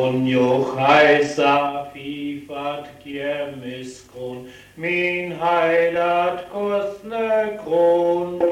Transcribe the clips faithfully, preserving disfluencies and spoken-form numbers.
Kron, joch heißer Fifat Kirmiskron, min heilat kostne Kron.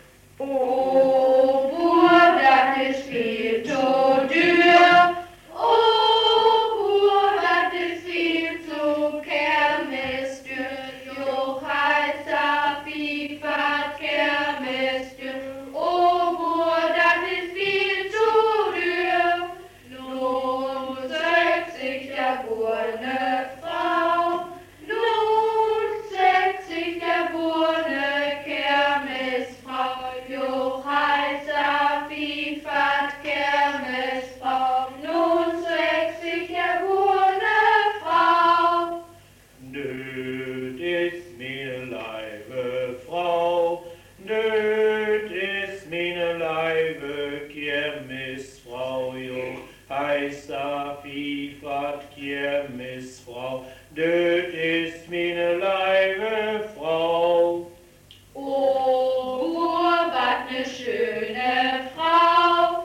O, Bur, dat is viel zu duur. O, Bur, dat is viel zu kermisduur. Joch heißer Fifat Kirmisduur. O, Bur, dat is viel zu duur. Nun zeigt sich der Bur ne Frau. Nun zeigt sich der Bur ne Kermisfrau. Joch heißer Fifat Kermisfrau. Nun zeigt sich der Bur ne Frau. Nöt ist meine Leibe Frau, nöt ist meine Leibe Kirmesfrau, joch heißer Fifat Kirmesfrau, nöt ist meine Leibe Frau. O, Bur, wat ne schöne Frau.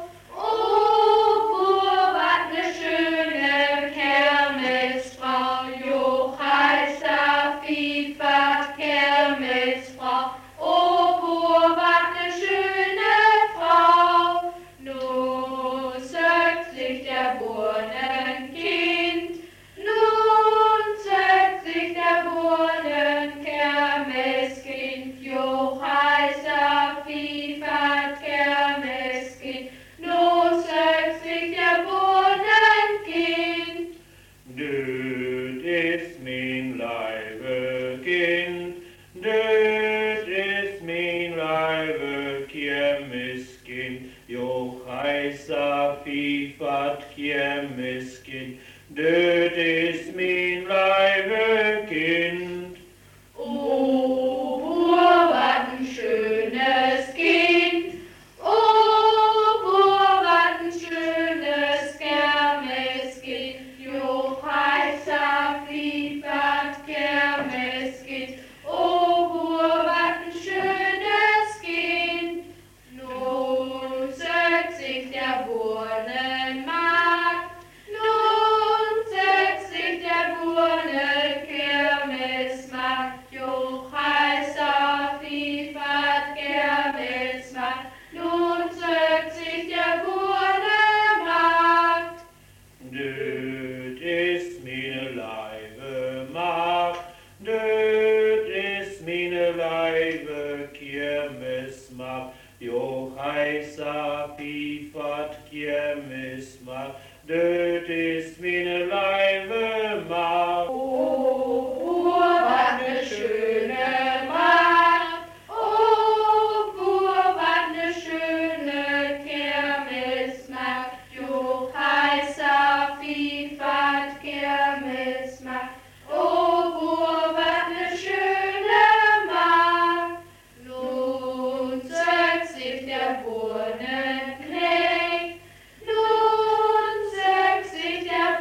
O, Bur, wat ne schöne Kermisfrau. Joch heißer Fifat Kermisfrau. O, Bur, wat ne schöne Frau. Nun zeigt sich der Burnenkind. Nun zeigt sich der Burnenkermiskind. Joch heißer Fifat Kermiskind. Nun zeigt sich der Burnenkind. Nöt ist mein Leibe Kind, nöt ist mein Leibe Kirmeskind, joch heißer Fifat Kirmeskind, nöt ist mein Leibe Kind. O, Bur, wat ein schönes Kind. O, Bur, wat ein schönes Kermiskind. Joch heißer Fifat Kermiskind. O, Bur, wat ein schönes Kind. Nun zeigt sich der Burnenmarkt. Nun zeigt sich der Burnenkermismarkt. Joch heißer Fifat Kermismarkt. Nun zeigt sich der Burnenmarkt. Nöt ist meine Leibe Magd, nöt ist meine Leibe Kirmesmarkt, joch heißer Fifat Kirmesmarkt, nöt ist meine Leibe Magd. O, Bur, wat ne schöne Magd. O, Bur, wat ne schöne Kermismarkt. Joch heißer Fifat Kermismarkt. O, Bur, wat ne schöne Magd. Nun zeigt sich der Burnenknecht. Nun zeigt sich der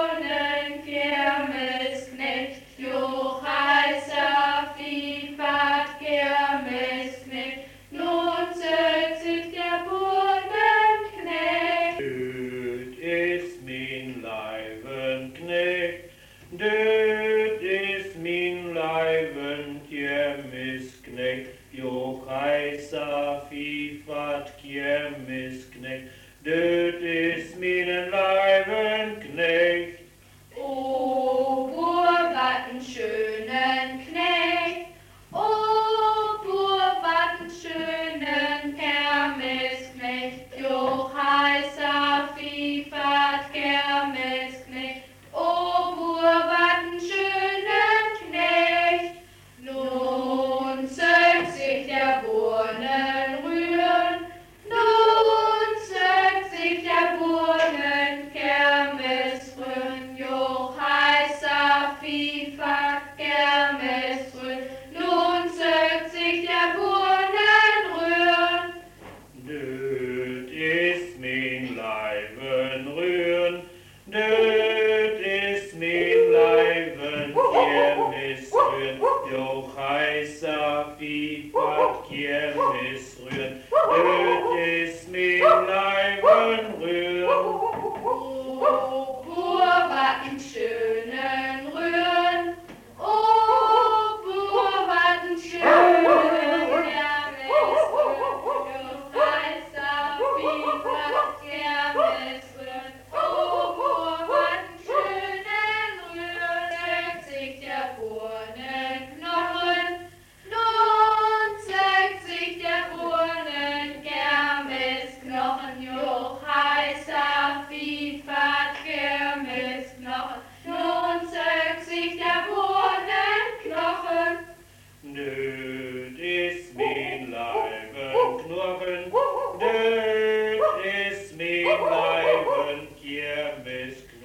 Burnenkermisknecht. Joch heißer Fifat Kermisknecht. Nun zeigt sich der Burnenknecht. Nöt ist mein Leibenknecht, nöt ist mein Leibenkirmisknecht, joch heißer Fifat Kirmisknecht, nöt ist mein Leibenknecht. O, Bur, wat ein schönen Knecht. O, Bur, wat ein schönen Kermisknecht. Joch heißer Fifat Kermisknecht. O, Bur, wat ein schönen Knecht. Nun zeigt sich der Burnenrühren. Nun zeigt sich der Burnenkermisrühren.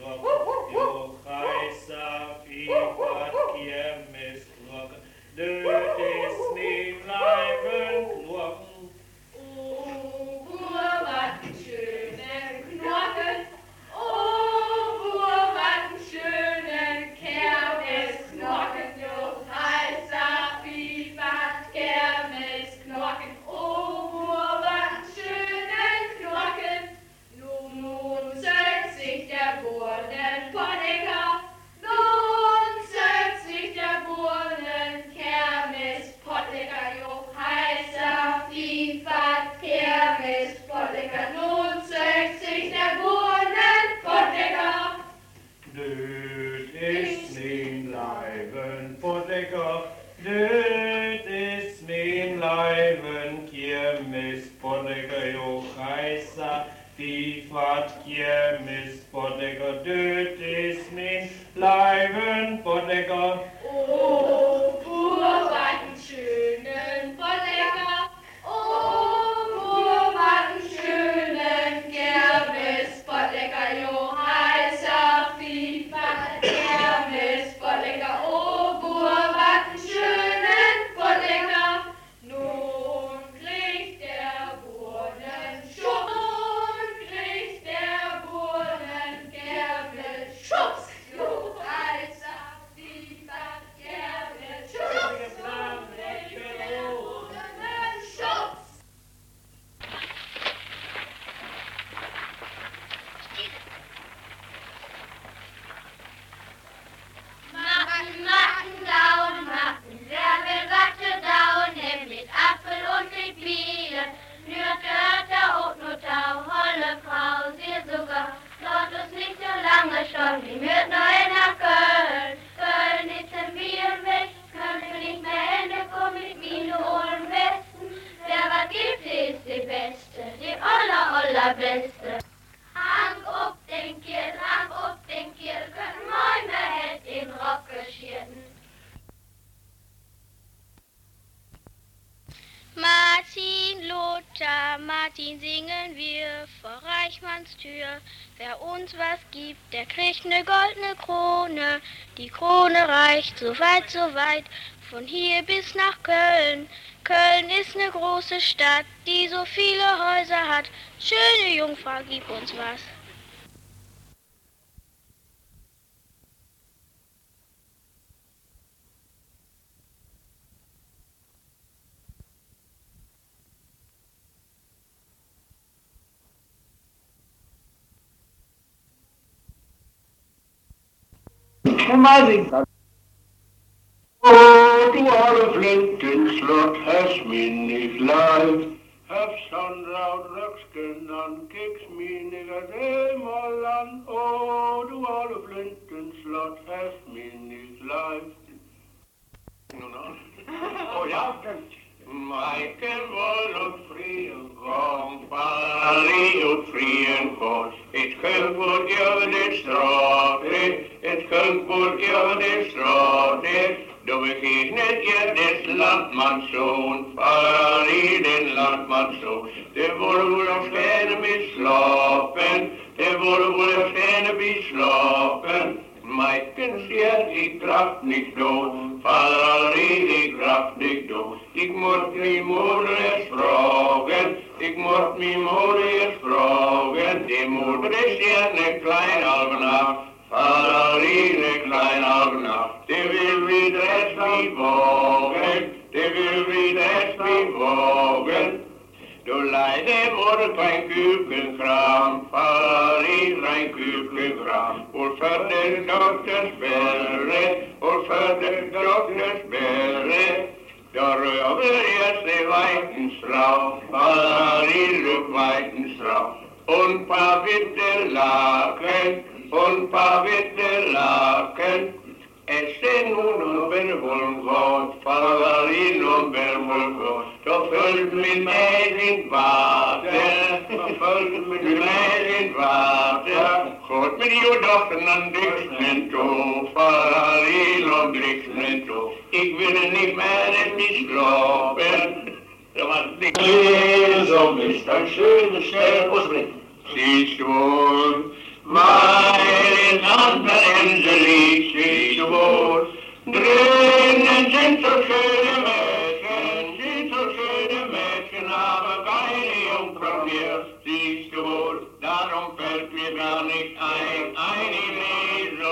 knocken, jo heisa fifat kiemis knocken, död is min Leiben knocken. Oh, Bur, wat ein schöner Knochen. Oh, Bur, wat ein schöner Kermisknochen. Jo heißer Fifat Kermisknochen. Oh, Bur, wat ein schöner Knochen. Nun, nun setzt sich der Burnenpottiger. Nun setzt sich der Burnenkermispottiger. Jo heißer Fifat Kermispottiger. Nun setzt sich der Burnenpottiger. Död is min Leiben Pottiger, död is min Leiben Kiemis Pottiger, jo heisa Fifat Kiemis Pottiger, död is min Leiben Pottiger. Oh, Bur, wat ein schönen Pottiger. Oh, Bur, wat ein schönen Kermispottiger. Jo heißer Fifat Kermispottiger. Oh, Bur, wat ein schönen Pottiger. Nun kriegt der Burnenschubs. Nun kriegt der Burnenkermisschubs. Jo heißer Fifat Kermisschubs. Nun kriegt der Burnenschubs. Macken, Macken, Daun, Macken, wer will Watte daun, nimm mit Apfel und mit Bienen. Nürte, Hörte, und Nutau, holle Frau, sie sogar, dort ist nicht so lange schon, die mürt neu nach Köln. Köln ist ein Bierweg, Köln will nicht mehr Hände, komm mit mir, du holen Westen. Wer was gibt, ist die Beste, die aller, allerbeste. Hang up den Kiel, hang up den Kiel, können Mäume hätt in Rock geschirten. Martin Luther, Martin singen wir vor Reichmanns Tür. Wer uns was gibt, der kriegt ne goldene Krone. Die Krone reicht so weit, so weit, von hier bis nach Köln. Köln ist ne große Stadt, die so viele Häuser hat. Schöne Jungfrau, gib uns was. Oh, du alle Flintenslott hast mich nicht leid. Hab's Sandra Röcksken an, kick's mich nicht einmal an. Oh, du alle Flintenslott hast mich nicht leid. Oh ja, Michael wohl und frien kom, Paris und frien kom. Het kunt voor jou de straat, het kunt voor jou de straat. Då begegnet ihr des Landmannssohn, Paris den Landmannssohn. Det vore wohl auf Sterne beslapen, det vore wohl auf Sterne beslapen. Maiken ser ik kraft nicht do, Paris ik kraft nicht do. Ik moet min moeder eens vragen, ik moet min moeder eens vragen. Die moeder is een klein almanach, Paris een klein almanach. Die wil weer eens wie wogen, die wil weer eens wie wogen. Du leide wurde kein Kükenkram, Paris ein Kükenkram. Und für den Doktorsbäre, und für den Doktorsbäre, da rüber jetzt die Weitenstrau, Paris rück Weitenstrau. Und paar Witterlaken, und paar Witterlaken, es sind nun und Berwollen Gott, Paris und Berwollen Gott. Da füllt mit Mehl in Water, da füllt mit Mehl in Water. Gott mit ihr Dochten an Dixnen to, Paris und Dixnen to. Ich will nicht mehr in mich glauben. Da war nicht so ist ein schönes Stern ausbringen. Siehst du, weil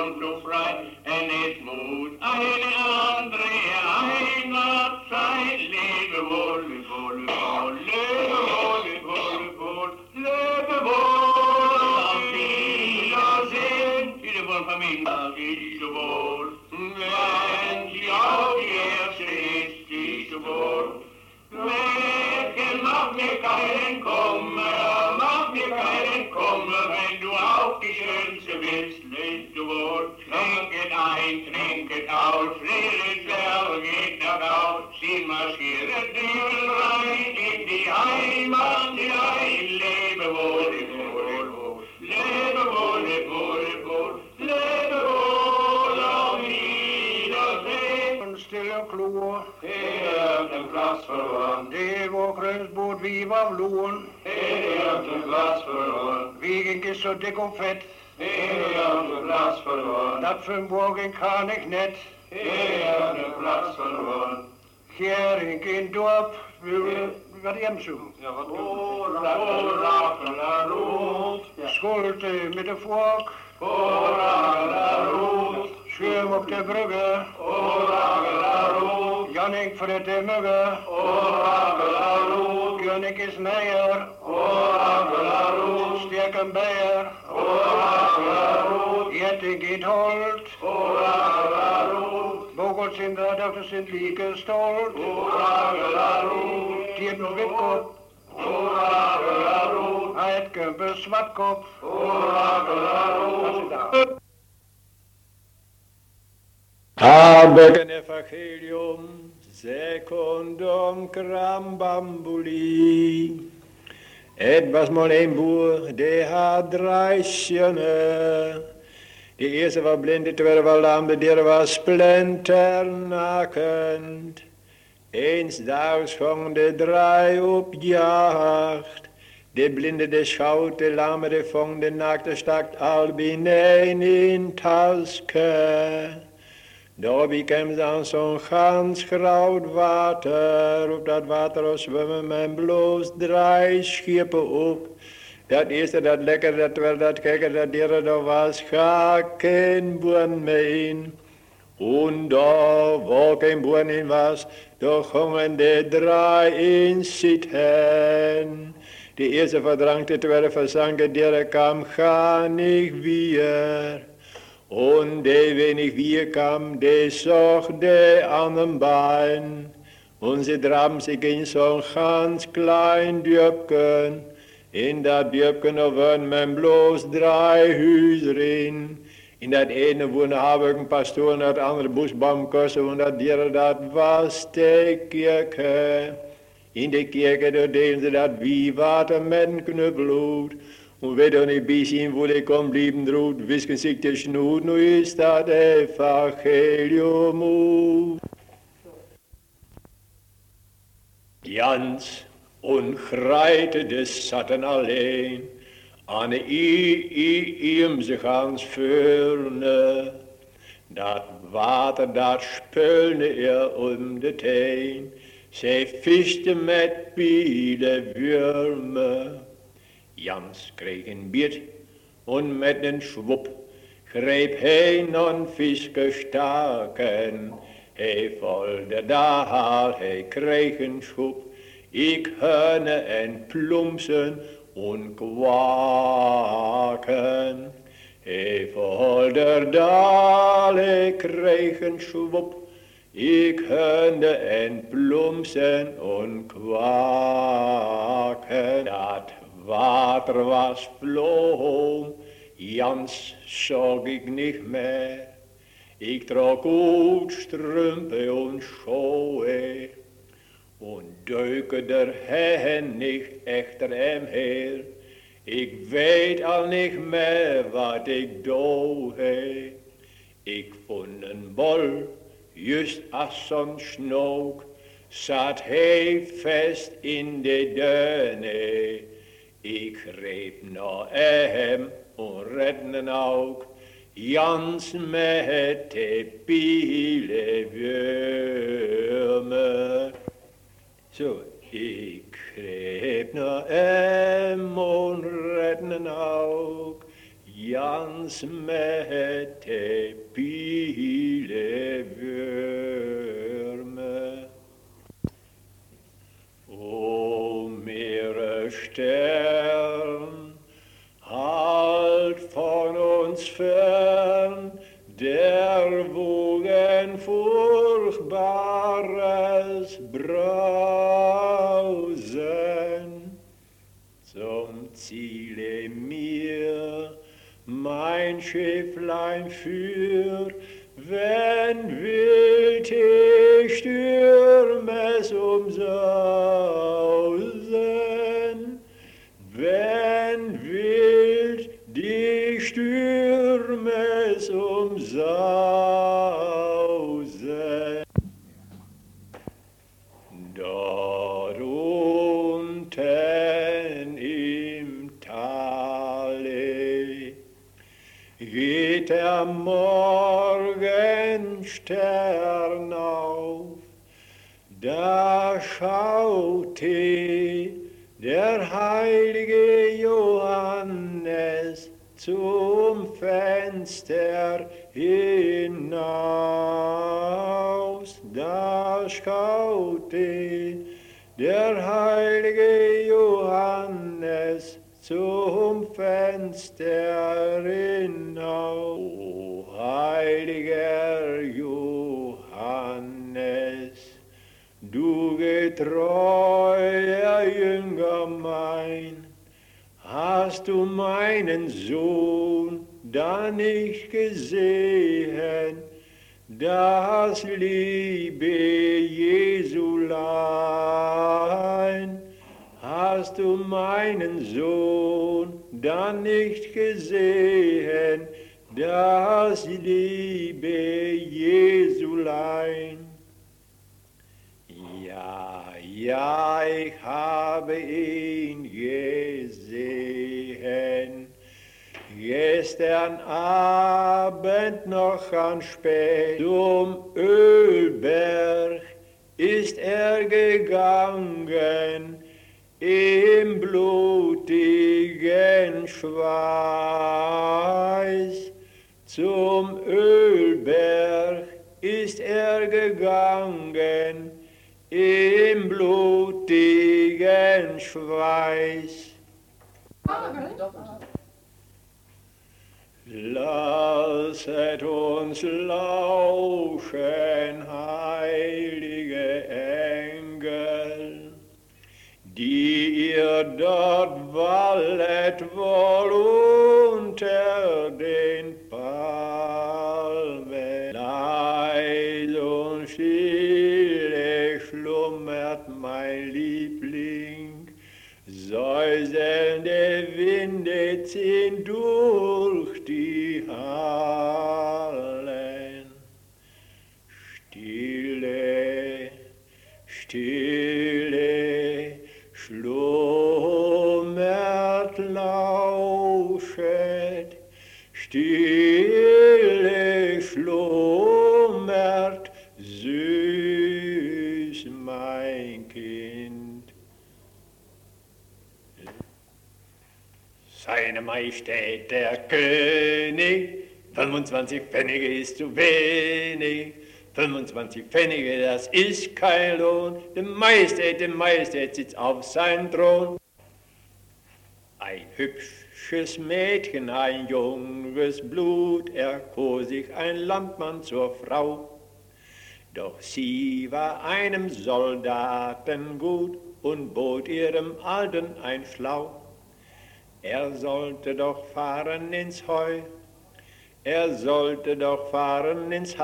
komt zo vrij en het moet een andere heimat zijn. Leven wolle, wolle, wolle, leven wolle, wolle, wolle, leven wolle. Auf Wiedersehen, ieder wohl familie, ieder wohl. Wenn sie auf die Erste ist, ieder wohl. Wecken, mach mir keinen Kummer, mach mir keinen Kummer, wenn du auch die Schönste bist, lebst du wohl. Trinket ein, trinket aus, Friedrich Bell geht nach Haus, sie marschiert Dübel rein in die Heimat hinein. Lebe wohl, lebe wohl, wohl, lebe wohl, lebe wohl, lebe wohl, lebe wohl, auf Wiedersehen. Een stille kloer, Hij heeft een plaats verloren, de wo kruisboot wie was vloen. hij heeft een plaats verloren, Wie ging is zo dik of vet, hij heeft een plaats verloren, dat van morgen kan ik net. hij heeft een plaats verloren. Gering in dorp, wat hem zo. Ja, wat Ora, ora, la rood, Scholte met de vork, ora, la rood, schuim op de brugge. ora, la rood, Jannik voor de muggen, ora, la rood, Jannik is meier, ora, la rood, sterk een bijer. ora, la rood, Jetting geht hold, ora, la rood, vogels in de dag sind liegen stolt. ora, la rood, Die hebben witkop, ora, la rood, hij het kumpel zwartkop. ora, la rood. Abeken evangelium secundum crambambuli. Het was maar een boer, die had drie zonen. De eerste was blind, de tweede was lam, de derde was splinternakkend. Eens daags gingen de drie op jacht. De blinde, de schout, de lamme, de vong, de naakte stakt al binnen in taske. Daar kwam ze aan zo'n gans groot water. Op dat water zwemmen men bloos drie schepen op. Dat eerste, dat lekker, dat wel, dat kijken, dat derde, dat was ga geen boen meer in. En daar, waar geen boen in was, daar gingen de drie in zitten. De eerste verdrang, de tweede verzank, de derde kwam ga niet weer. En de wenig wie kwam, de zocht de aan een bein. En ze draven zich in zo'n gans klein dupken. In dat dupken woonde men bloos drie huizen in. In dat ene woonde heb een pastoor en dat andere boesbamkossen. En dat derde dat was de kerk. In de kerk daar deden ze dat wie water met een knuppelhoed. En weet dan niet bijzien hoe ik kon blijven droed. Wisken zich de snoet, nu is dat evangelium. Jans en Greite de zaten alleen. Aan de i, i, iem zich aan vulne. Dat water dat speulde er om de teen. Zij viste met pile wurmen. Jans kreeg een biet en met een schwop greep hij een visgestaken. Hij volde daar, hij kreeg een schop. Ik hunne en plumsen en kwaken. Hij volde daar, hij kreeg een schwop. Ik hunde en plumsen en kwaken. Dat water was vloom, Jans zag ik niet meer. Ik trok uit strumpen en schoen. En duiken er hen niet echter hem her. Ik weet al niet meer wat ik doe. Ik vond een bol, just als zo'n snook, zat hij vast in de duinen. Ik greep naar hem en redde ook, Jans met de pielenwurmen. Zo, ik greep naar hem en redde ook, ganz mätte viele Würme. O Meere Stern, halt von uns fern der Wogen furchtbares Brausen. Zum Ziele mir mein Schifflein führ, wenn wild die Stürme es umsausen, wenn wild die Stürme es umsausen. Dort unten im Tale geht der Morgenstern auf, da schaute der heilige Johannes zum Fenster hinaus, da schaute der heilige Johannes zum Fenster hinaus. O heiliger Johannes, du getreuer Jünger mein, hast du meinen Sohn da nicht gesehen, das liebe Jesulein? Hast du meinen Sohn da nicht gesehen, das liebe Jesulein? Ja, ja, ich habe ihn gesehen, gestern Abend noch an spät, zum Ölberg ist er gegangen, im blutigen Schweiß. Zum Ölberg ist er gegangen, im blutigen Schweiß. Lasset uns lauschen, heilige Engel, die ihr dort wallet wohl unter den Palmen. Leis und stille schlummert mein Liebling, säuselnde Winde ziehen durch die Hallen. Stille, stille, schlummert, lauschet, stille, schlummert, süß, mein Kind. Seine Majestät der König, fünfundzwanzig Pfennige ist zu wenig, fünfundzwanzig Pfennige, das ist kein Lohn, die Majestät, die Majestät sitzt auf seinem Thron. Ein hübsches Mädchen, ein junges Blut, erkor sich ein Landmann zur Frau. Doch sie war einem Soldaten gut und bot ihrem Alten ein Schlau. Er sollte doch fahren ins Heu, er sollte doch fahren ins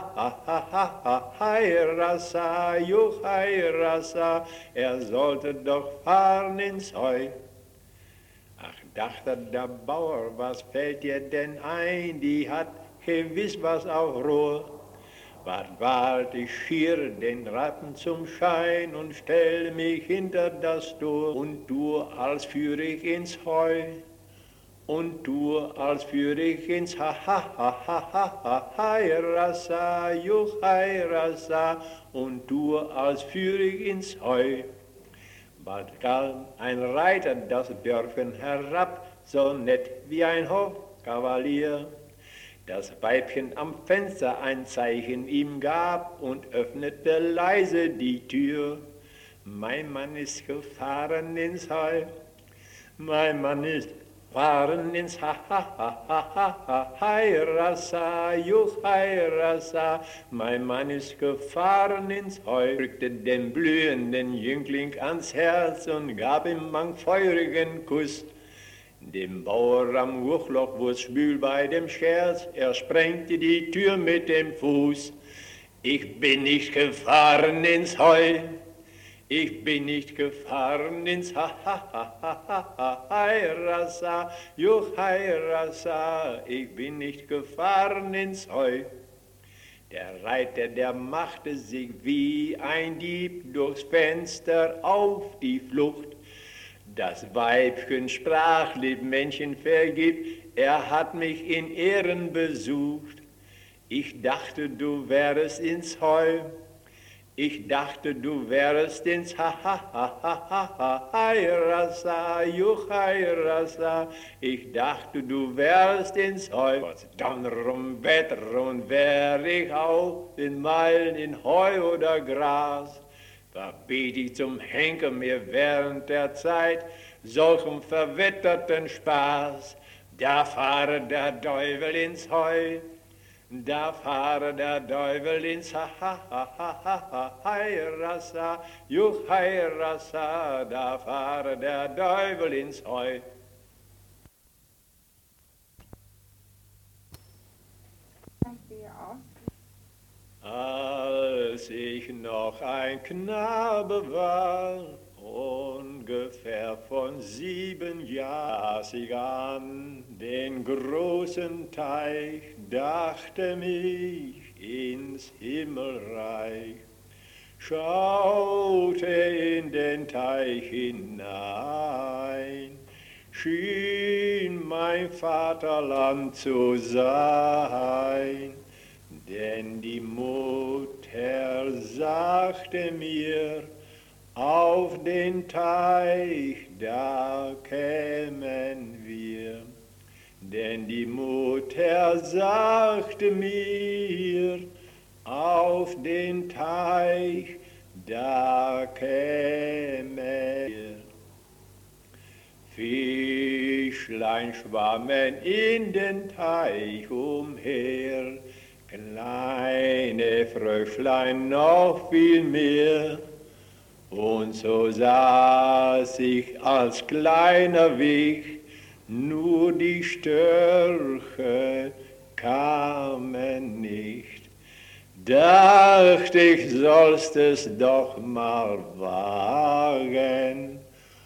Ha-Ha-Ha-Ha-Ha-Ha-Hai-Rassa, Juchai-Rassa, er sollte doch fahren ins Heu. Ach, dachte der Bauer, was fällt dir denn ein, die hat gewiss was auf Ruhe. Wart, wart, ich schier den Rappen zum Schein und stell mich hinter das Tor und du, als führ ich ins Heu. Und du, als führ ich ins Ha-Ha-Ha-Ha-Ha-Ha-Hai-Rassa, Juchai-Rassa, und du, als führ ich ins Heu. Bald kam ein Reiter das Dörfchen herab, so nett wie ein Hof, Kavalier. Das Weibchen am Fenster ein Zeichen ihm gab und öffnete leise die Tür. Mein Mann ist gefahren ins Heu, mein Mann ist gefahren ins Ha, ha, ha, ha, ha, ha, Heirasa, juch, Heirasa. Mein Mann ist gefahren ins Heu, drückte den blühenden Jüngling ans Herz und gab ihm einen feurigen Kuss. Dem Bauer am Urchloch wurd's schwül bei dem Scherz, er sprengte die Tür mit dem Fuß. Ich bin nicht gefahren ins Heu, ich bin nicht gefahren ins Ha, ha, ha, ha, ha, ha, Heirasa, juch, Heirasa, ich bin nicht gefahren ins Heu. Der Reiter, der machte sich wie ein Dieb durchs Fenster auf die Flucht. Das Weibchen sprach, lieb Männchen, vergib, er hat mich in Ehren besucht. Ich dachte, du wärest ins Heu, ich dachte, du wärest ins Ha, ha, ha, ha, ha, ha, Heirasa, juch, Heirasa. Ich dachte, du wärest ins Heu. Was Donner und Wetter und wär ich auf den Meilen in Heu oder Gras. Verbiet ich zum Henker mir während der Zeit solchen verwitterten Spaß. Da fahre der Teufel ins Heu, da fahre der Teufel ins Ha, ha, ha, ha, ha, ha, Heirasa, juch, Heirasa, da fahre der Teufel ins Heu. Als ich noch ein Knabe war, ungefähr von sieben Jahren, saß ich an den großen Teich, dachte mich ins Himmelreich, schaute in den Teich hinein, schien mein Vaterland zu sein. Denn die Mutter sagte mir, auf den Teich, da kämen wir. Denn die Mutter sagte mir, auf den Teich, da kämen wir. Fischlein schwammen in den Teich umher, kleine Fröschlein noch viel mehr. Und so saß ich als kleiner Wicht, nur die Störche kamen nicht. Dachte ich, sollst es doch mal wagen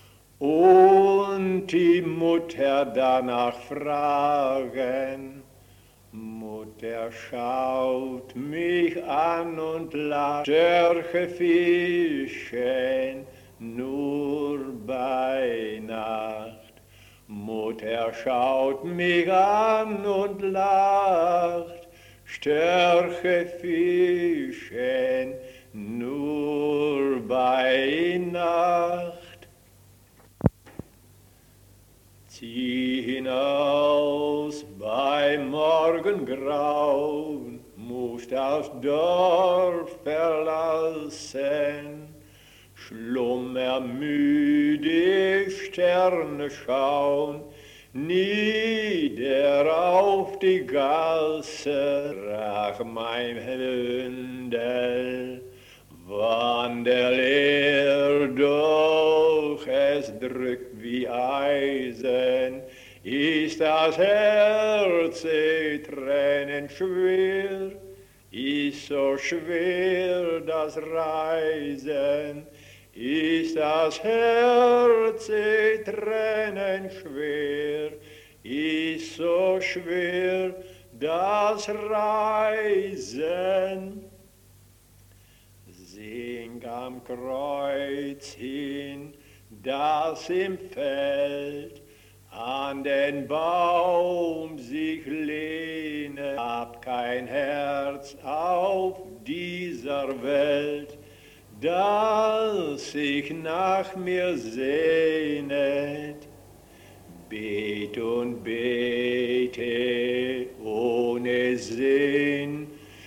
und die Mutter danach fragen. Mutter schaut mich an und lacht, Störche fischen nur bei Nacht. Mutter schaut mich an und lacht, Störche fischen nur bei Nacht. Zieh hinaus bei Morgengrauen, musst das Dorf verlassen, schlummermüde Sterne schauen, nieder auf die Gasse, rach mein Hündel, wandel er doch, es drückt wie Eisen, ist das Herz tränenschwer, ist so schwer das Reisen, ist das Herz tränenschwer, ist so schwer das Reisen. Sing am Kreuz hin, das im Feld an den Baum sich lehne, hab kein Herz auf dieser Welt, das sich nach mir sehnet. bet und bete ohne Sinn,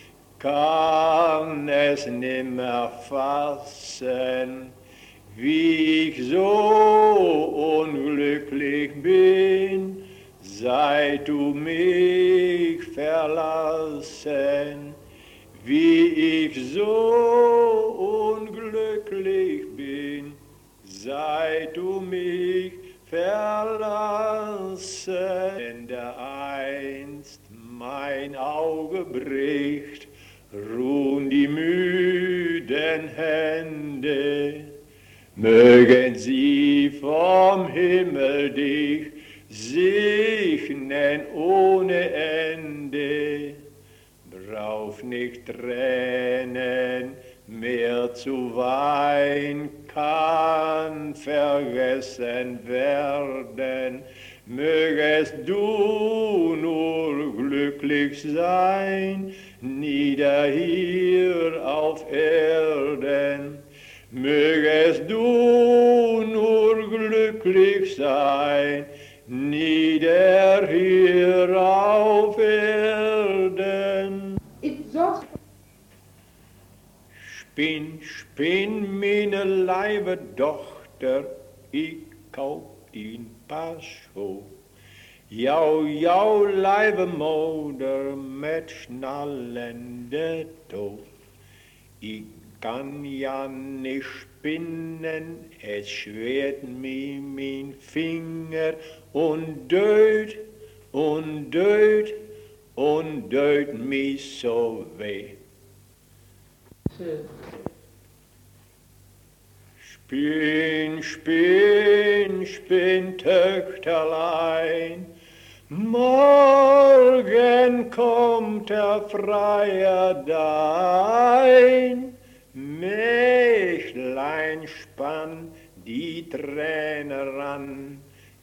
kann es nimmer fassen, wie ich so unglücklich bin, seit du mich verlassen. Wie ich so unglücklich bin, seit du mich verlassen. Wenn der einst mein Auge bricht, ruhen die müden Hände, mögen sie vom Himmel dich segnen ohne Ende. Brauch nicht Tränen mehr zu weinen, kann vergessen werden. Mögest du nur glücklich sein, nieder hier auf Erden. Mögest du nur glücklich sein, nieder hier auf Erden. Spinn, spinn, meine liebe Tochter, ich kauf den Pascho. Jau, jau, liebe Mutter, mit schnallende Toe. Ich kann ja nicht spinnen, es schwert mir mein Finger und död, und död, und död mich so weh. Spinn, spinn, spinn, Töchterlein, morgen kommt der Freier dein. Mächlein, spann die Träne ran,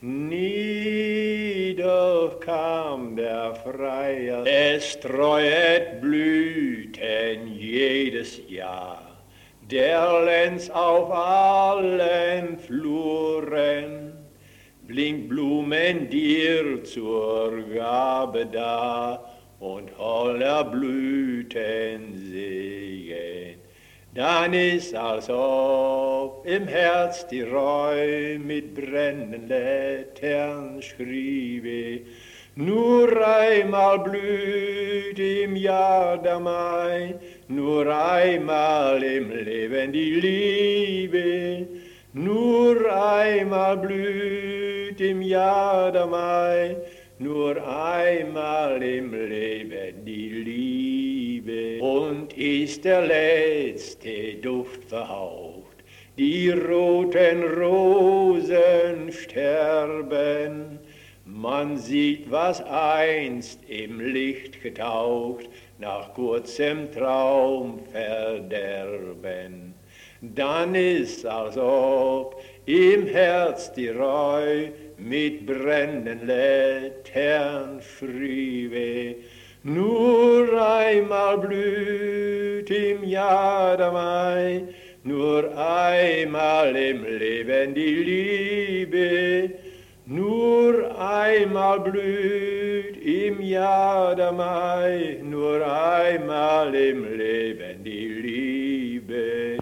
nieder kam der Freier. Es treuet Blüten jedes Jahr, der Lenz auf allen Fluren, blinkt Blumen dir zur Gabe da und holler Blüten Segen. Dann ist, als ob im Herz die Reu mit brennenden Lettern schriebe, nur einmal blüht im Jahr der Mai, nur einmal im Leben die Liebe, nur einmal blüht im Jahr der Mai, nur einmal im Leben die Liebe. Und ist der letzte Duft verhaucht, die roten Rosen sterben, man sieht, was einst im Licht getaucht, nach kurzem Traum verderben. Dann ist, als ob im Herz die Reu mit brennenden Lettern schriebe, nur einmal blüht im Jahr der Mai, nur einmal im Leben die Liebe, nur einmal blüht im Jahr der Mai, nur einmal im Leben die Liebe.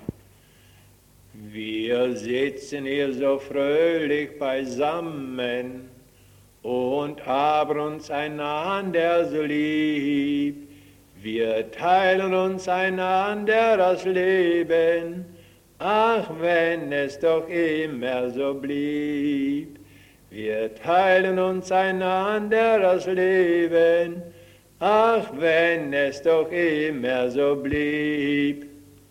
Wir sitzen hier so fröhlich beisammen und haben uns einander so lieb. Wir teilen uns einander das Leben, ach, wenn es doch immer so blieb. Wir teilen uns einander das Leben, ach, wenn es doch immer so blieb.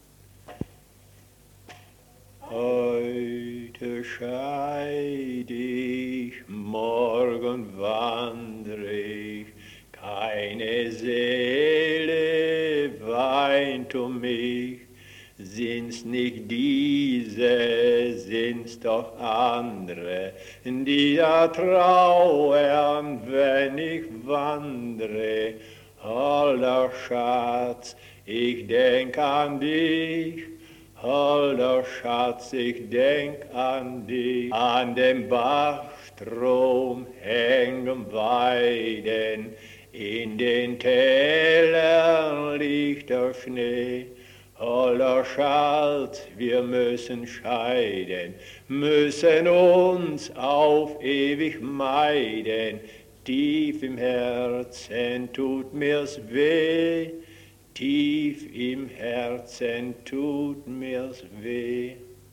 Heute scheid ich, morgen wandre ich, keine Seele weint um mich. Sind's nicht diese, sind's doch andere, die da trauern, wenn ich wandre. Holder Schatz, ich denk an dich, holder Schatz, ich denk an dich. An dem Bach Strom hängen Weiden, in den Tälern liegt der Schnee. Holler Schalt, wir müssen scheiden, müssen uns auf ewig meiden. Tief im Herzen tut mir's weh, tief im Herzen tut mir's weh.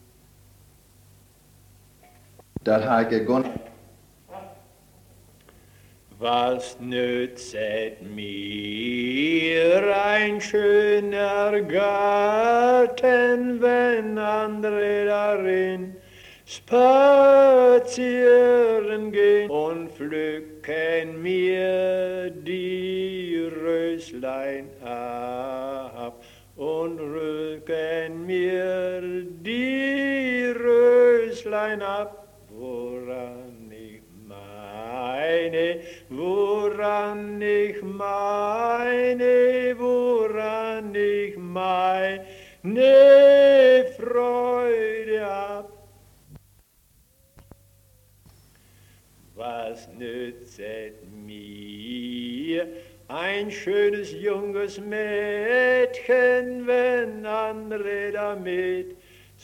Der har gegangen. Was nützet mir ein schöner Garten, wenn andere darin spazieren gehen und pflücken mir die Röslein ab und rücken mir die Röslein ab, woran ich meine, woran ich meine, woran ich meine Freude hab. Was nützet mir ein schönes junges Mädchen, wenn andere damit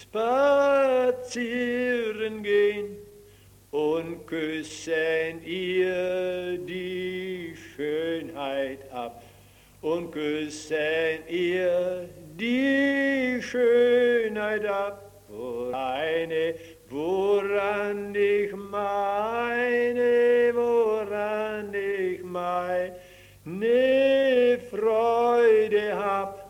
spazieren gehen und küssen ihr die Schönheit ab und küssen ihr die Schönheit ab, eine, woran ich meine, woran ich meine Freude hab.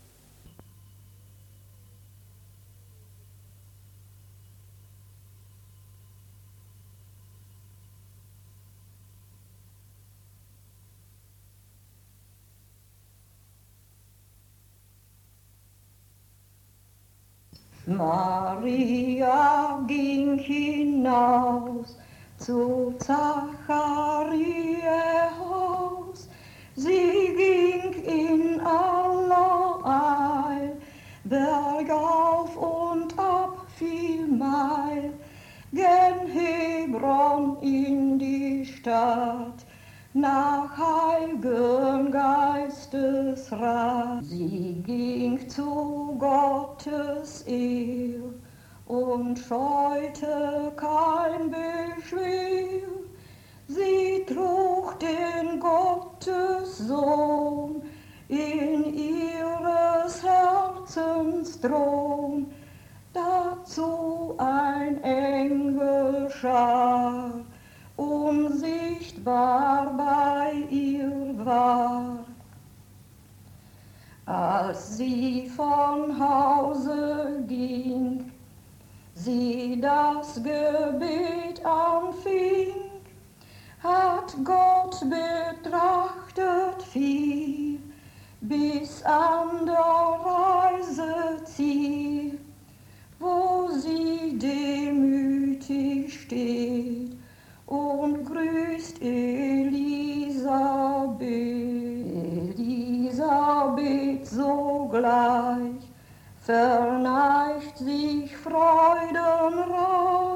Maria ging hinaus zu Zachariä Haus. Sie ging in aller Eil, bergauf und ab viel Meil, gen Hebron in die Stadt, nach heil'gem Geistes Rat. Sie ging zu Gottes Ehr und scheute kein Beschwer. Sie trug den Gottessohn in ihres Herzens Thron, dazu ein Engelschar unsichtbar bei ihr war. Als sie von Hause ging, sie das Gebet anfing, hat Gott betrachtet viel, bis an der Reiseziel, wo sie demütig steht und grüßt Elisabeth. Elisabeth sogleich verneigt sich freudenreich,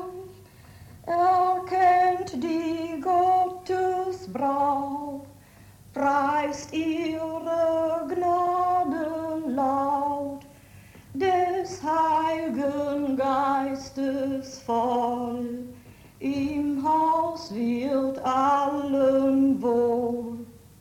erkennt die Gottesbraut, preist ihre Gnade laut, des heil'gen Geistes voll. Im Haus wird allen wohl.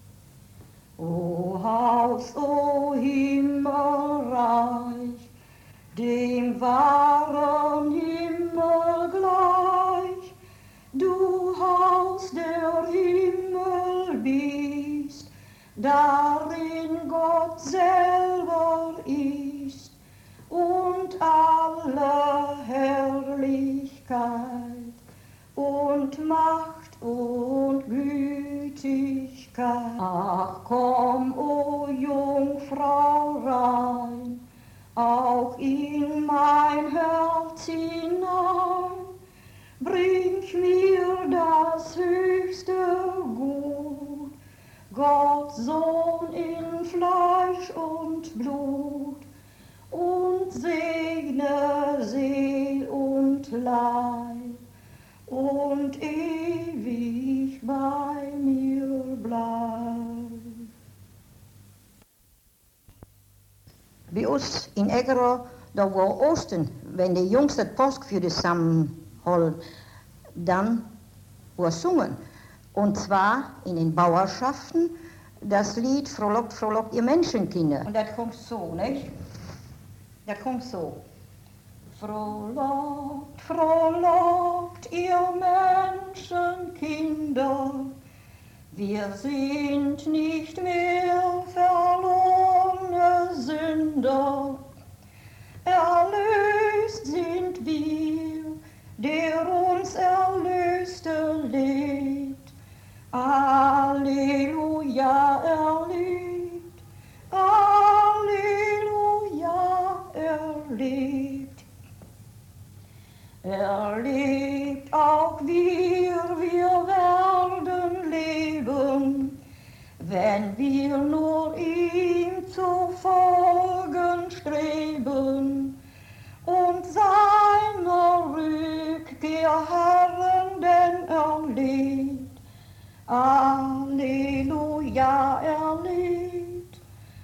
O Haus, o Himmelreich, dem wahren Himmel gleich, du Haus der Himmel bist, darin Gott selber ist und alle Herrlichkeit und Macht und Gütigkeit. Ach komm, o Jungfrau rein, auch in mein Herz hinein, bring mir das höchste Gut, Gott Sohn in Fleisch und Blut, und segne Seel und Leib. O und ewig bei mir bleibt. Bei uns in Eggero, da war Osten, wenn die Jungs das Post für das zusammenholen, dann war sungen. Und zwar in den Bauerschaften das Lied Frohlockt, frohlockt ihr Menschenkinder. Und das kommt so, nicht? Das kommt so. Frohlockt, frohlockt ihr Menschenkinder, wir sind nicht mehr verlorene Sünder. Erlöst sind wir, der uns Erlöste lebt. Alleluja, er lebt. Alleluja, er lebt. Er lebt, auch wir, wir werden leben, wenn wir nur ihm zu folgen streben und seiner Rückkehr harren, denn er lebt. Alleluja, er lebt.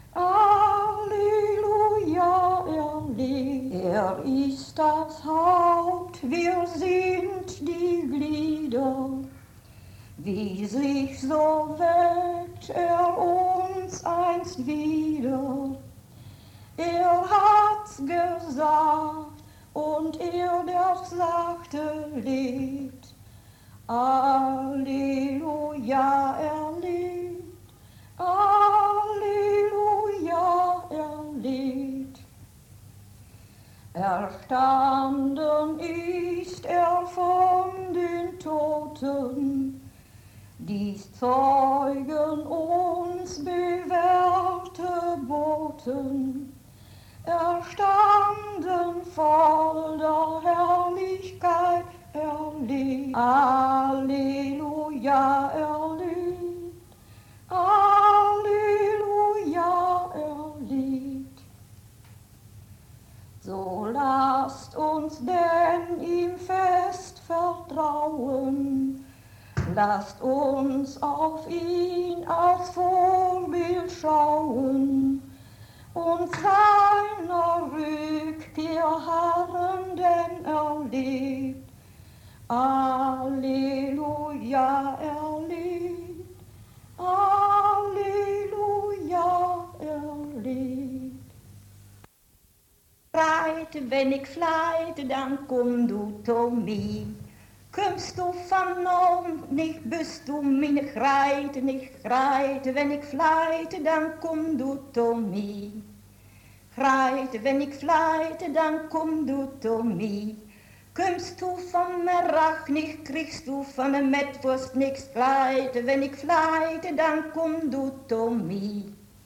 Alleluja, er lebt. Er ist das Haupt, wir sind die Glieder. Wie sich so weckt er uns einst wieder. Er hat's gesagt und er, der sagte, lebt. Alleluja, er lebt. Alleluja, er lebt. Erstanden ist er von den Toten, dies zeugen uns bewährte Boten. Erstanden voll der Herrlichkeit, er lebt. Alleluja, er lebt. Alleluja, er lebt. So lasst uns denn ihm fest vertrauen, lasst uns auf ihn als Vorbild schauen und seiner Rückkehr harren, denn er lebt. Alleluja, er lebt. Alleluja, er lebt. Freit, wenn ich fleite, dann komm du zu mir. Kommst du von Norden, nicht bist du meine Kreite, nicht Kreite, wenn ich fleite, dann komm du zu mir. Kreite, wenn ich fleite, dann komm du zu mir. Kommst du von Merach, nicht kriegst du von der Mettwurst nichts Kreite, wenn ich fleite, dann komm du zu mir.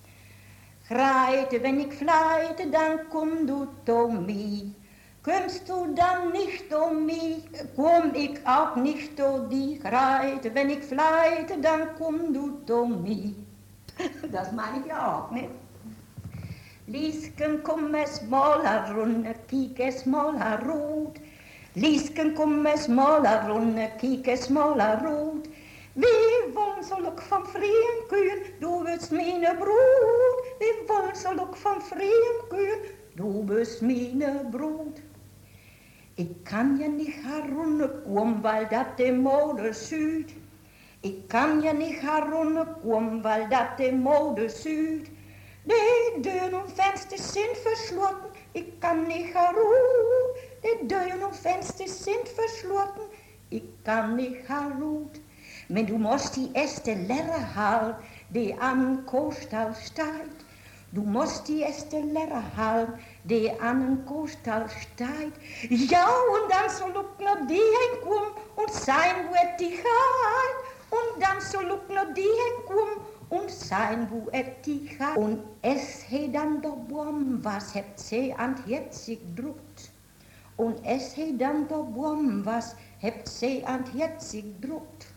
Kreite, wenn ich fleite, dann komm du zu mir. Kommst du dann nicht um mich, komm ich auch nicht um dich. Kreite, wenn ich fleite, dann komm du zu mir. Das meine ich ja auch, ne? Liesken, komm es mal herunter, kiek es mal herut. Liesken, komm es mal herunter, kiek es mal herut. Wir wollen so look vom frien Kühen, du bist meine Brut. Wir wollen so look vom frien Kühen, du bist meine Brut. Ich kann ja nicht herunterkommen, weil das die Mode süd. Ich kann ja nicht herunterkommen, weil das die Mode süd. Die Türen und Fenster sind verschlossen, ich kann nicht herunter. Die Türen und Fenster sind verschlossen, ich kann nicht herunter. Men du musst die erste Lehre haben, die an den Kostal steigt. Du musst die erste Lehre haben, die an den Kostal steigt. Ja, und dann soll ich noch die hinkommen und sein, wo er dich hat. Und dann soll ich noch die hinkommen und sein, wo er dich hat. Und es he dann der Baum, was hebt sie an Herz gedruckt. Und es he dann der Baum, was hebt sie an Herz gedruckt.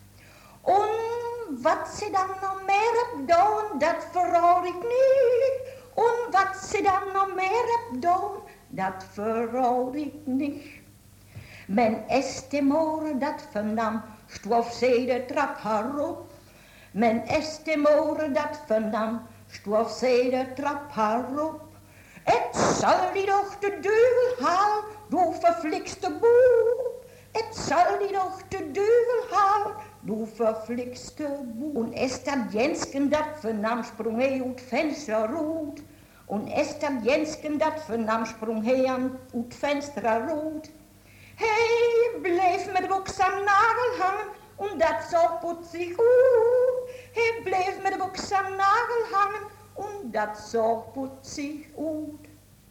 Und was sie dann noch mehr abdoen, das verrate ich nicht. Und was sie dann noch mehr abdoen, das verrate ich nicht. Men estimore dat vernam, stof zij de trap haar op. Men estimore dat vernam, stof zij de trap haar op. Het zal die doch de duivel haal, du verflixte boel. Het zal die doch de duivel haal, du verflixte boel. En is dat Jensken dat vernam, sprong hij uit venster rood. En is dat Jensken dat vernam, sprong hij aan uit venster rood. Hij bleef met boks aan nagel hangen, en dat zo put zich uit. Hij bleef met boks aan nagel hangen, en dat zo put zich uit.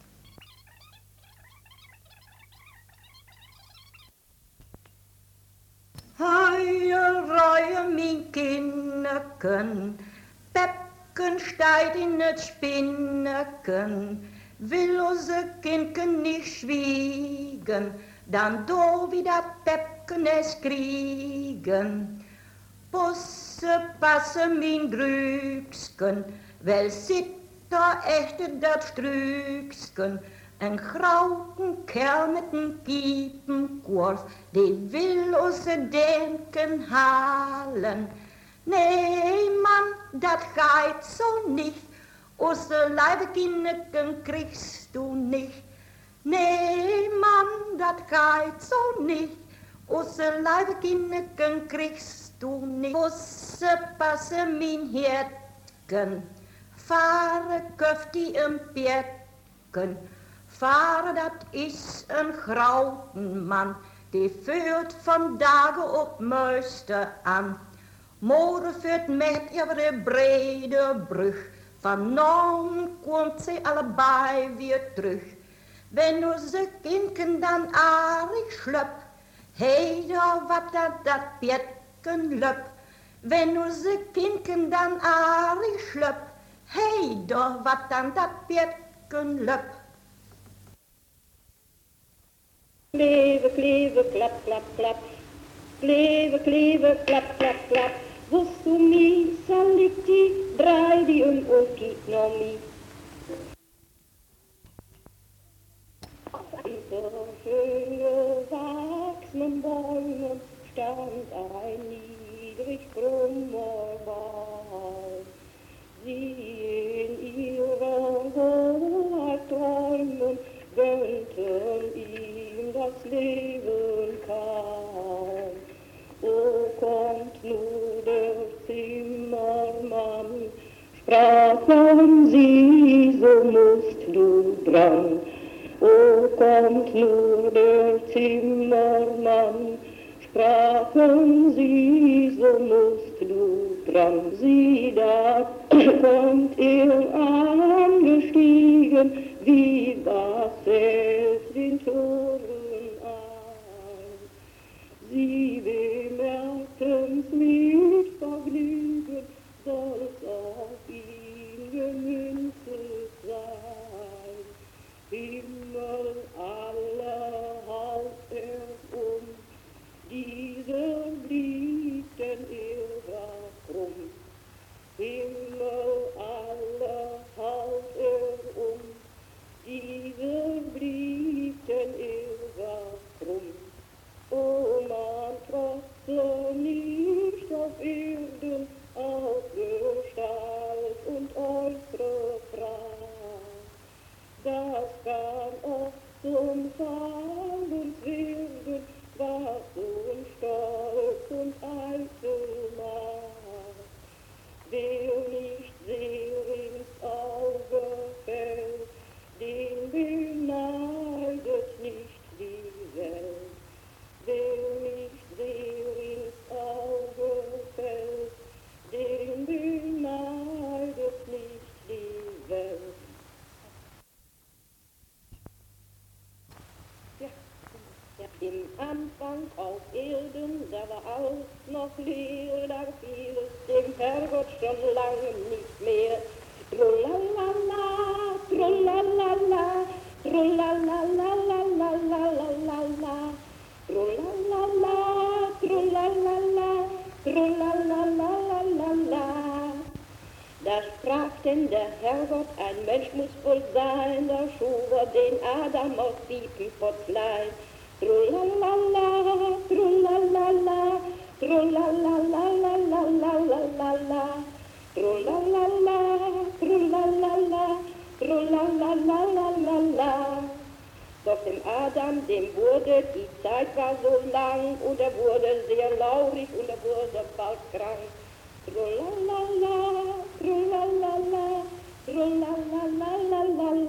Heie raaien mijn kinderen, Pepken staat in het spinneken, wil onze kinderen niet zwiegen, dan door wie dat Pepken es kriegen. Posse passen mijn druksken, wel zit daar echter dat struksken. Een grote kerel met een kiepenkorf, die wil ons denken halen. Nee man, dat gaat zo niet, onze lieve kinderen kriegst du niet. Nee man, dat gaat zo niet, onze lieve kinderen kriegst du niet. Onze passen mijn hertken, varen kuft die een pjertken. Vader, dat is een grote man, die vuurt vandaag op muisten aan. Morgen vuurt met over de brede brug, vanavond komt zij allebei weer terug. Wenn onze kinderen dan aardig slup, hey daar wat dat dat pjetken lup. Wenn onze kinderen dan aardig slup, hey daar wat dan dat pjetken lup. Kleven, kleven, klap, klap, klap. Kleven, kleven, klap, klap, klap. Wost du mij, zal ik die, draai die een ookie naar mij. Unter schön gewachsenen Bäumen stand ein niedrig krummer Baum. Sie in ihrer Hoheit träumen, gönnten ihm das Leben kaum. O kommt nur der Zimmermann, sprachen sie, so musst du dran. O kommt nur der Zimmermann, sprachen sie, so musst du dran. Sieh, da kommt er angestiegen, wie was es den Toren ein. Sie bemerkten's mit Vergnügen, soll's auf ihn gemünzet sein. Himmel aller haut er um, dieser blieb, denn er war krumm. Himmel aller haut er um, dieser blieb, denn er war krumm. O man trotze nicht auf Erden, auf Gestalt und äußere Pracht. Das kann oft zum Fall und Werden, was uns Stolz und Eitel macht. Wer nicht sehr ins Auge fällt, den beneidet nicht die Welt. Wer nicht sehr ins Auge fällt, den beneidet nicht die Welt. Ja, ja, im Anfang auf Erden, da war alles noch leer, da fiel es dem Herrgott schon lange nicht mehr. Trullalala, trullalala, trullalala, trullalala, trullalala, trullalala. Da sprach denn der Herrgott, ein Mensch muss wohl sein, da schuf er den Adam aus Siebenpotzlein. Trulalala, trulalala, trulalala, trulalala, trulalala, trulalala. Doch dem Adam, dem wurde, die Zeit war so lang, und er wurde sehr laurig, und er wurde bald krank. Trulalala, trulalala, trulalala,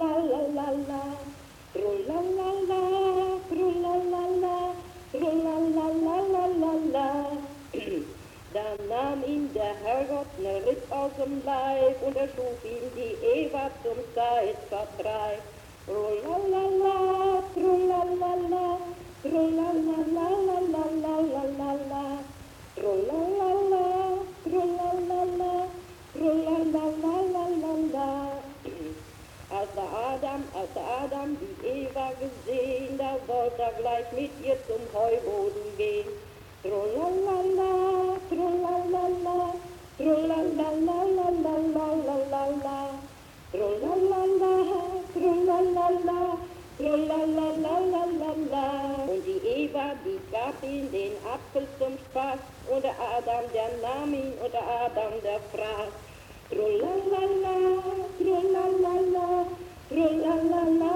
trulalala, trulalala, trulalala. Da nahm ihn der Herrgott ne Ripp aus dem Leib, und er schuf ihm die Eva zum Zeitvertreib. Trulalala, trulalala, trulalala, trulalala, trulalala, trulalala. Als der Adam, als der Adam die Eva gesehen, da wollte er gleich mit ihr zum Heuboden gehen. Trulalala, trulalala, trulalala, trulalala, trulalala, trulalala. Und die Eva, die gab ihm den Apfel zum Spaß, und der Adam, der nahm ihn, und der Adam, der fraß. Trulalala, trulalala, trulalala,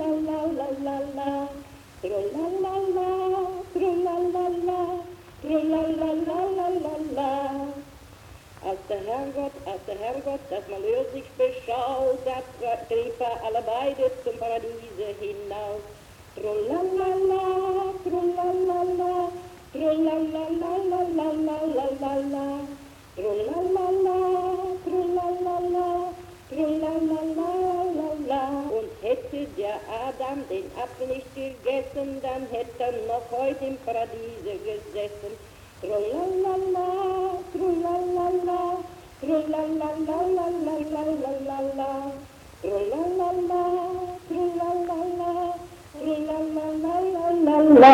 trulalala, trulalala, trulalala. Als der Herrgott, als der Herrgott das Malheur sich beschaut, da trieb er alle beide zum Paradiese hinaus. Trulalala, trulalala, trulalala, trulalala, trulalala, trulalala. Und hätte der Adam den Apfel nicht gegessen, dann hätte er noch heute im Paradiese gesessen. Trulalala, trulalala, trulalala, trulalala, trulalala, trulalala.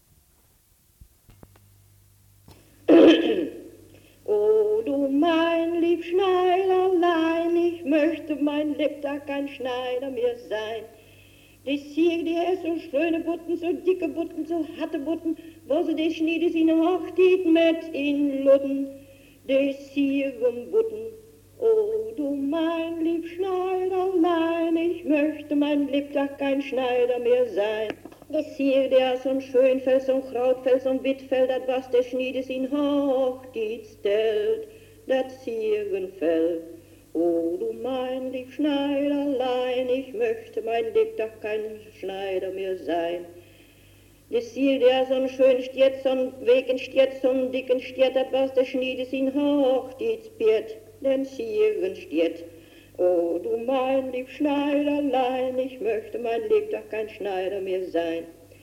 Oh, du mein lieb Schneiderlein, ich möchte mein Lebtag kein Schneider mehr sein. Die Ziege, die hat so schöne Butten, so dicke Butten, so harte Butten, wo sie die Schniede sie noch die mit in Lutten, die Ziegenbutten. Oh, du mein lieb Schneiderlein, ich möchte mein Lebtag kein Schneider mehr sein. Die Ziege, die hat so schön Fell, so Krautfell, so Wittfell, dat was der Schniede sie noch die stellt, das Ziegenfell. Oh, du mein lieb Schneiderlein, ich möchte mein Lebtag kein Schneider mehr sein. Das Ziel, der so einen schönen Stiert, so einen wegen Stiert, so einen dicken Stiert, das was der Schniede sin hoch, die Spiert, den Ziegen Stiert. Oh, du mein lieb Schneiderlein, ich möchte mein Lebtag kein Schneider mehr sein.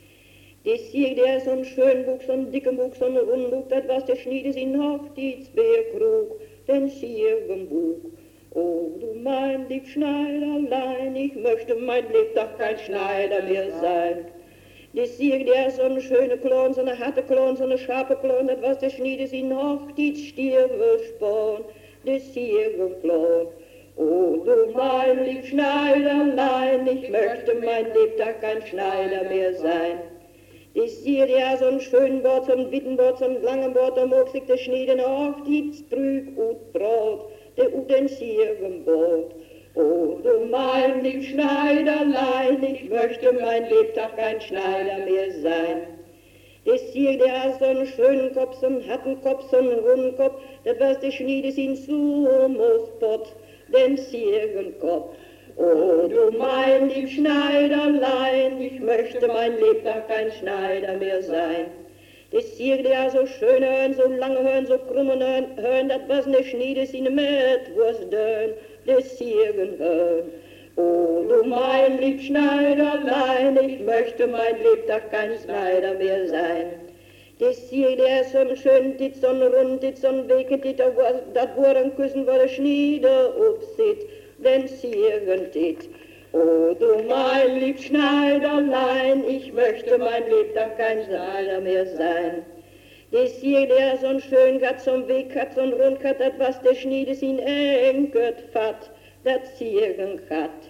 Das Ziel, der so einen schönen Bug, so einen dicken Bug, so einen runden Bug, das was der Schniede sin hoch, die Speerkrug, den Ziegenbug. Oh, du mein lieb Schneiderlein, ich möchte mein Lebtag kein Schneider mehr sein. Die Ziege, der so eine schöne Klon, so eine harte Klon, so eine scharfe Klon, das was der Schniede sie noch, die Stierwelsporn, die Ziegenklon. Oh, du mein lieb Schneiderlein, ich möchte mein Lebtag kein Schneider mehr sein. Die Ziege, der so einen schönen Bord, so einen Wittenbord, so einen langen Bord, da mag sich der Schniede noch, die Sprüg und Brot, der Utensierenbord. Oh, du mein lieb Schneiderlein, ich möchte mein Lebtag kein Schneider mehr sein. Das Ziel, der hat so einen schönen Kopf, so einen harten Kopf, so einen runden Kopf, das was der Schniede sind zu Mospott, den Ziegenkopf. Oh, du mein lieb Schneiderlein, ich möchte mein Lebtag kein Schneider mehr sein. Das Ziel, der so schöne Hörn, so lange Hörn, so krumme Hörn, das was der Schniede sind mit Wurstdön, des Ziegenhörn. Oh, du mein lieb Schneiderlein, ich möchte mein Lebtag kein Schneider mehr sein. Das Ziel, der so einen schönen Tit, so einen runden Tit, so einen wegen Tit, das Wurden küssen, wo der Schniede upsit, den Ziegentit. Oh, du mein lieb Schneiderlein, ich möchte mein Lebtag kein Schneider mehr sein. Das Ziel, der so einen schönen Gat, so einen Weg hat, so einen Rund hat, das was der Schniede sin Enkert fat, das Ziegenkat.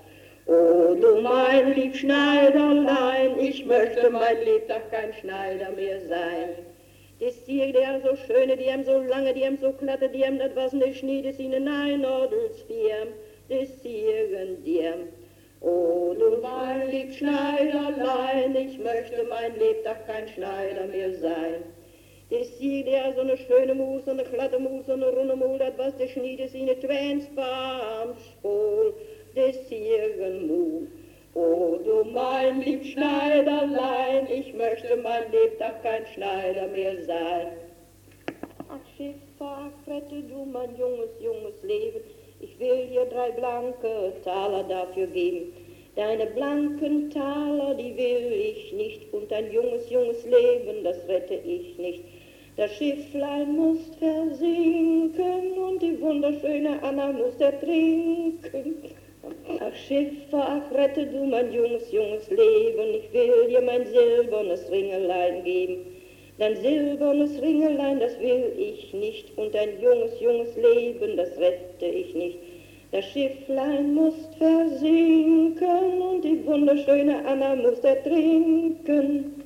O du mein lieb Schneiderlein, ich möchte mein Lebtag kein Schneider mehr sein. Das Zier, die am so schöne, die am so lange, die am so glatte, die am das was nicht schniedes ihnen ein Ordels Firm, das Zieren dirm. O du mein lieb Schneiderlein, ich möchte mein Lebtag kein Schneider mehr sein. Das Zier, der so eine schöne Mus, so eine glatte Mus, so eine runde Mul, das was der schniedes ihnen twens am Spol, des Zieren Mul. O du mein lieb Schneiderlein, ich möchte mein Lebtag kein Schneider mehr sein. Ach Schiffer, rette du mein junges, junges Leben, ich will dir drei blanke Taler dafür geben. Deine blanken Taler, die will ich nicht, und dein junges, junges Leben, das rette ich nicht. Das Schifflein muss versinken und die wunderschöne Anna muss ertrinken. Ach Schiffer, ach rette du mein junges, junges Leben, ich will dir mein silbernes Ringelein geben. Dein silbernes Ringelein, das will ich nicht, und dein junges, junges Leben, das rette ich nicht. Das Schifflein muss versinken und die wunderschöne Anna muss ertrinken.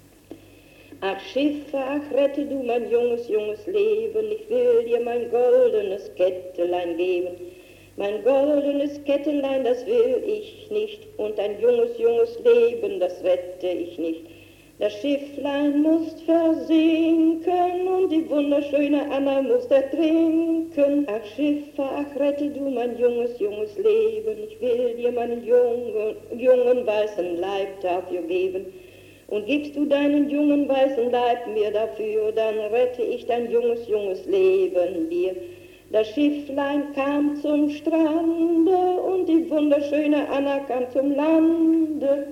Ach Schiffer, ach rette du mein junges, junges Leben, ich will dir mein goldenes Kettelein geben. Mein goldenes Kettelein, das will ich nicht, und ein junges, junges Leben, das rette ich nicht. Das Schifflein muss versinken und die wunderschöne Anna muss ertrinken. Ach Schiffer, ach rette du mein junges, junges Leben, ich will dir meinen jungen, jungen weißen Leib dafür geben. Und gibst du deinen jungen weißen Leib mir dafür, dann rette ich dein junges, junges Leben dir. Das Schifflein kam zum Strande und die wunderschöne Anna kam zum Lande.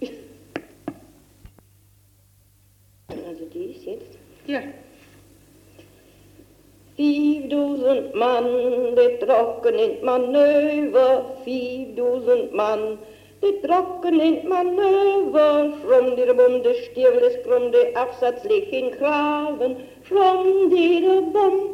Also die ist jetzt. Ja. Vierduizend Mann, die trokken in het Manöver, vierduizend Mann, die trokken in het Manöver, from die bom de stierles, krom de afsatz lig in Graven, from die bom.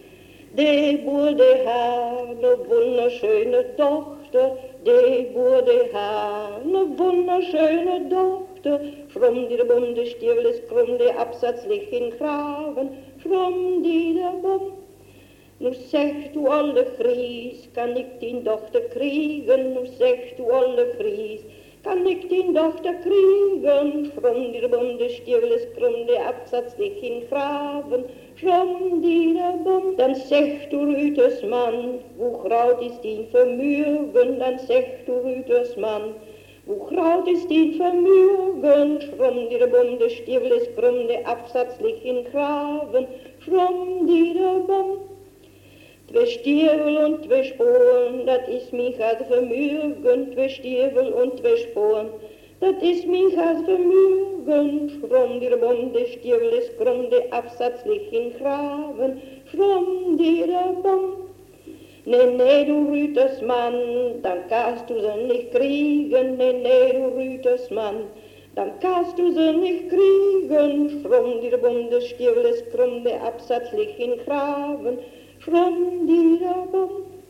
Die wurde haar, ne wunderschöne Tochter, die wurde haar, ne wunderschöne Tochter, from die bom de stierles, krom de afsatz lig in Graven, from die bom. Nu zegt du alle Gries, kan ik die dochter kriegen, nu zegt du alle Gries, kan ik die dochter kriegen, from die bom de stierles, krom de afsatz lig in Graven, from die bom. Dan zegt du Rüters Mann, hoe groot is die Vermögen, dan zegt du Rüters Mann, hoe groot is die Vermögen, from die bom de stierles, krom de afsatz lig in Graven, from die bom. Twee Stiefel und zwei Sporen, dat is mich als Vermögen, zwei Stiefel und zwei Sporen, dat is mich als Vermögen, from die bom de Stiefel, krom de afsatz lig in Graven, from die bom. Nee, nee, du Rüters Mann, dann kannst du sie nicht kriegen, nee, nee, du Rüters Mann, dann kannst du sie nicht kriegen, from die bom de Stiefel, krom de afsatz lig in Graven, from die bom.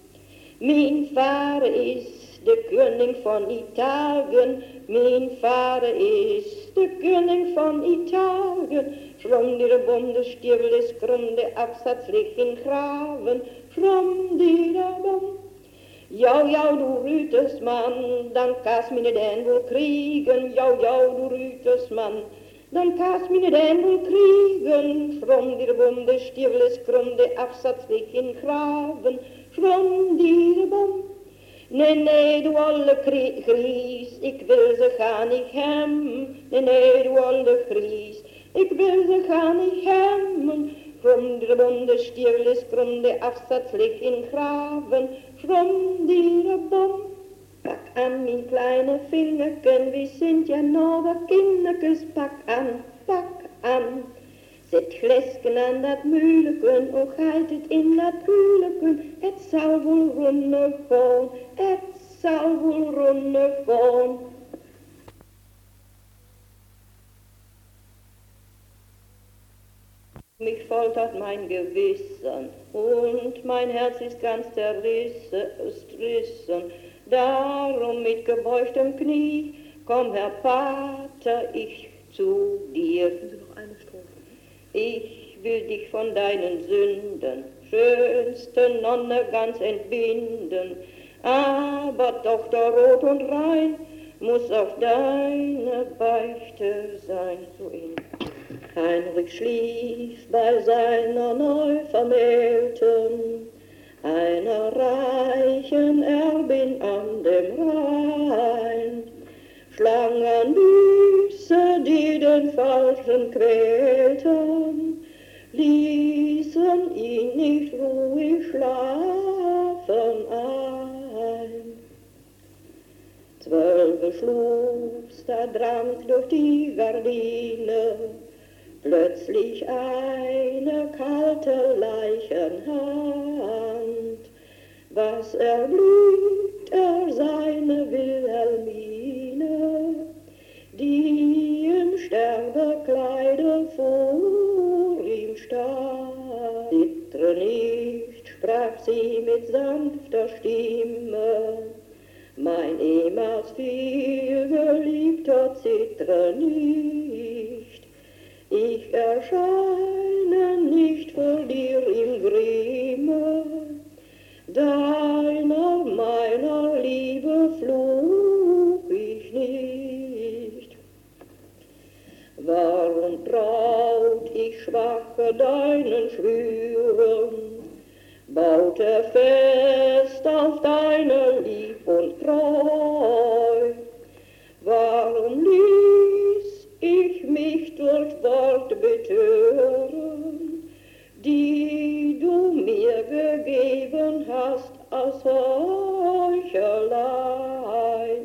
Mijn vader is de koning van Italië, mijn vader is de koning van Italië, from die bom de stiervel is krom de afsatz lig in Graven, from die bom. Jou, jou, du Rüters Mann, dan kannst mir den wohl kriegen, jou, jou, du Rüters Mann, dan kannst mir den wohl kriegen, from die bom de stiervel is krom de afsatz lig in Graven, from die bom. Nee, nee, du alle Gries, ik wil ze gaan niet hem. Nee, nee, du alle Gries, ik wil ze gaan niet hem. From die bom de stiervel is krom de afsatz lig in Graven, from die bom. Pak aan mijn kleine vingerken, wie sind ja nog kindertjes, pak aan, pak aan. Zet glesken aan dat muileken, och gaat het in dat kuileken, het zal wel runnen gaan, het zal wel runnen gaan. Mich foltert mein Gewissen und mein Herz ist ganz zerrissen, darum mit gebeugtem Knie, komm, Herr Pater, ich zu dir. Noch eine Strophe. Ich will dich von deinen Sünden, schönste Nonne, ganz entbinden, aber Tochter rot und rein, muss auch deine Beichte sein. So in Heinrich schlief bei seiner Neuvermählten, einer reichen Erbin an dem Rhein. Schlangenbüsse, die den Falschen quälten, ließen ihn nicht ruhig schlafen ein. Zwölfe schlugs, da drang durch die Gardine plötzlich eine kalte Leichenhand. Was erblickt er seine Wilhelmine, die im Sterbekleide vor ihm stand. Zittre nicht, sprach sie mit sanfter Stimme, mein ehemals vielgeliebter, zittre nicht. Ich erscheine nicht vor dir im Grimme, deiner, meiner Liebe fluch ich nicht. Warum traut ich Schwache deinen Schwüren, baute fest auf deine Lieb und Treu? Warum ließ ich mich durch Wort betören, die du mir gegeben hast aus Heuchelei?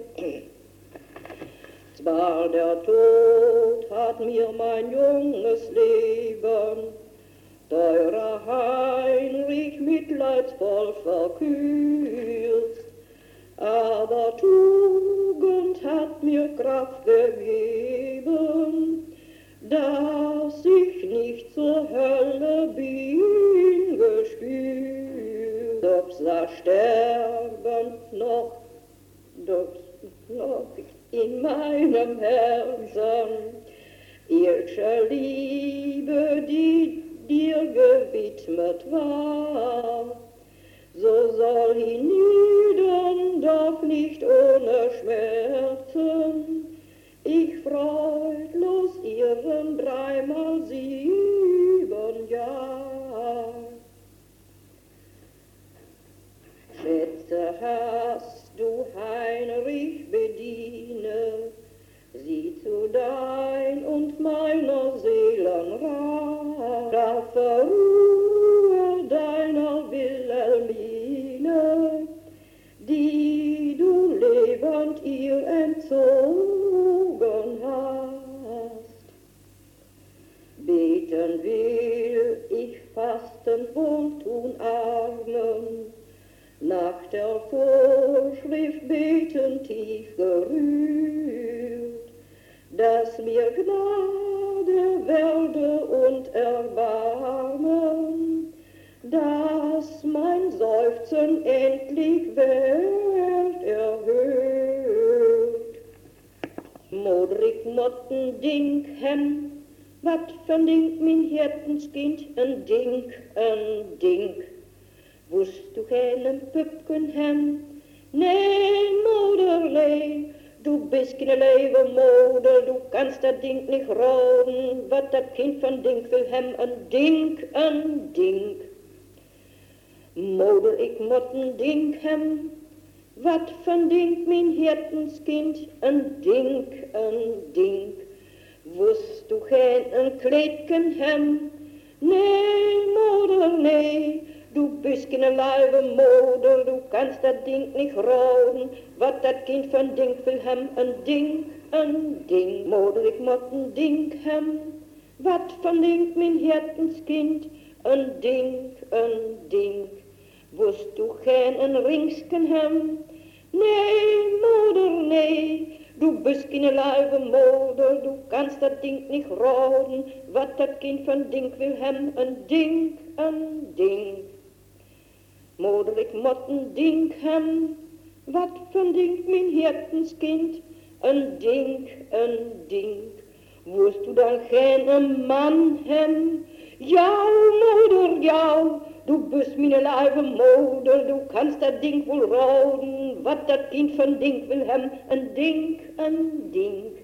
Zwar der Tod hat mir mein junges Leben, teurer Heinrich, mitleidsvoll verkürzt, aber Tugend hat mir Kraft gegeben, dass ich nicht zur Hölle bin gestürzt. Doch sah sterbend noch, doch noch in meinem Herzen ird'sche Liebe, die dir gewidmet war. So soll hienieden doch nicht ohne Schmerzen ich freudlos ihren dreimal sieben Jahr. Schätze hast du Heinrich bediene, sie zu dein und meiner Seelen Rat. Da verruhe deiner Wilhelmine, die du lebend ihr entzogen hast. Beten will ich fastend wohltun Armen, nach der Vorschrift beten tief gerührt, dass mir Gnade werde und Erbarmen, dass mein Seufzen endlich werd erhört. Modrig Motten Dinkhem, wat verdinkt min Hirtenskind, een Dink, een Dink. Woest du geen Pupken hem? Nee, moederlee, du bist keine leve moeder, du kannst dat Ding nicht roden, wat dat Kind van Dink wil hem, een Dink, een Dink. Moeder, ik moet een Dink hem, wat van Dink min Hirtenskind, een Dink, een Dink. Woest du geen een Kleedken hem? Nee, moeder, nee, du bist keine leibe moeder, du kannst dat Ding nicht roden, wat dat Kind van Dink wil hem, een Dink, een Dink. Moeder, ik moet een Dink hem, wat van Dink min Hirtenskind, een Dink, een Dink. Woest du geen een Ringsken hem? Nee, moeder, nee, du bist keine leibe moeder, du kannst dat Ding nicht roden, wat dat Kind van Dink wil hem, een Dink, een Dink. Moeder, ik moet een Dink hem, Wat verdient mijn hertenskind? Een ding, een ding. Woest u dan geen man hem? Jou, moeder, jou. Du bist mijn lieve moeder, du kannst dat ding wel roden. Wat dat kind van ding wil hem, een ding, een ding.